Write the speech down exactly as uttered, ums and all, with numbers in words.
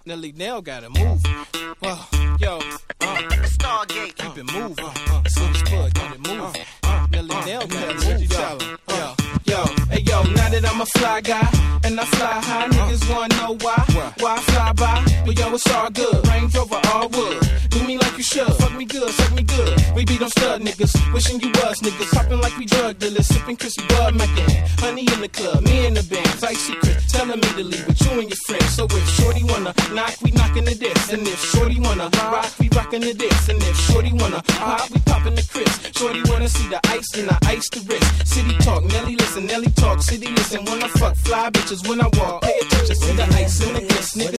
Nelly Nail gotta move. Well, yo, uh, Stargate. keep it moving. Uh, uh, Silver Spud, get it moving. Uh, Nelly Nail gotta move. Yo, yo, yo, hey yo, now that I'm a fly guy and I fly high, niggas wanna know why? Why I fly by? But yo, it's all good. Range Rover, all wood. Do me like you should. Fuck me good, suck me good. We be them stud niggas. Wishing you was niggas. Hopping like we drug dealers. Sipping crispy bud mackin'. Honey in the club, me in the band. Tight secret, telling me to leave with you and your friends. So if shorty wanna knock, we knockin' the this. And if shorty wanna rock, we rockin' the this. And if shorty wanna pop, we poppin' the crisp. Shorty wanna see the ice and I ice the wrist. City talk, Nelly listen, Nelly talk. City listen when I fuck fly bitches when I walk. Pay attention, see the ice and the kiss. Nigga